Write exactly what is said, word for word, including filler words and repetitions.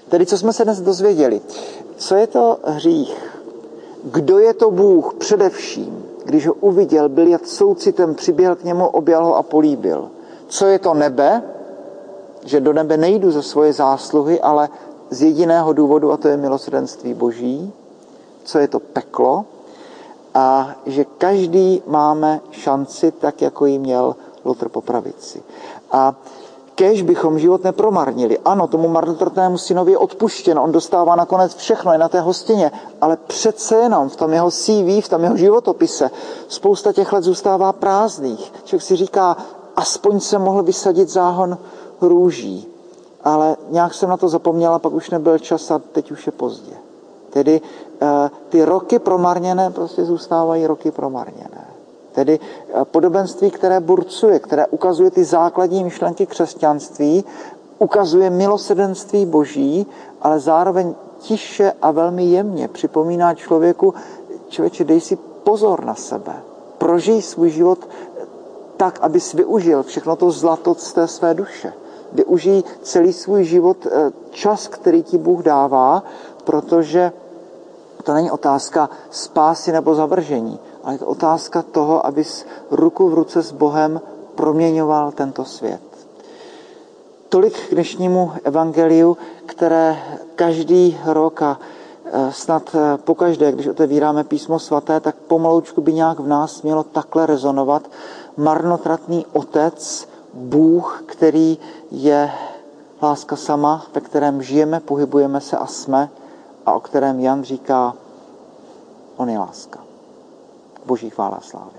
Tedy co jsme se dnes dozvěděli? Co je to hřích? Kdo je to Bůh především? Když ho uviděl, byl jak soucitem, přiběhl k němu, objal ho a políbil. Co je to nebe? Že do nebe nejdu za svoje zásluhy, ale z jediného důvodu, a to je milosrdenství Boží. Co je to peklo? A že každý máme šanci, tak jako ji měl Lotr po pravici. A kéž bychom život nepromarnili. Ano, tomu marnotratnému synovi je odpuštěno, on dostává nakonec všechno, je na té hostině, ale přece jenom v tom jeho C V, v tom jeho životopise spousta těch let zůstává prázdných. Člověk si říká, aspoň se mohl vysadit záhon růží, ale nějak jsem na to zapomněla, pak už nebyl čas a teď už je pozdě. Tedy ty roky promarněné prostě zůstávají roky promarněné. Tedy podobenství, které burcuje, které ukazuje ty základní myšlenky křesťanství, ukazuje milosrdenství Boží, ale zároveň tiše a velmi jemně připomíná člověku, člověče, dej si pozor na sebe. Prožij svůj život tak, abys využil všechno to zlato z té své duše. Využij celý svůj život, čas, který ti Bůh dává, protože to není otázka spásy nebo zavržení, ale je to otázka toho, abys ruku v ruce s Bohem proměňoval tento svět. Tolik k dnešnímu evangeliu, které každý rok a snad pokaždé, když otevíráme písmo svaté, tak pomaloučku by nějak v nás mělo takhle rezonovat. Marnotratný otec, Bůh, který je láska sama, ve kterém žijeme, pohybujeme se a jsme, a o kterém Jan říká, on je láska. Boží chvála a slávy.